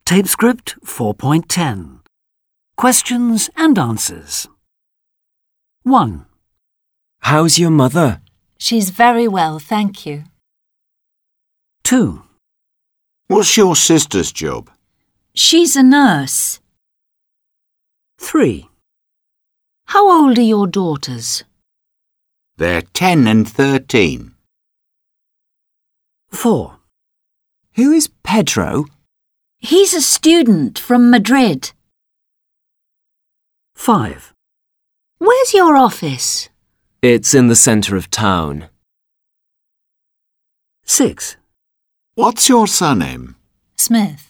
Tape script 4.10. Questions and answers. 1. How's your mother? She's very well, thank you. 2. What's your sister's job? She's a nurse. 3. How old are your daughters? They're 10 and 13. 4. Who is Pedro? He's a student from Madrid. 5. Where's your office? It's in the centre of town. 6. What's your surname? Smith.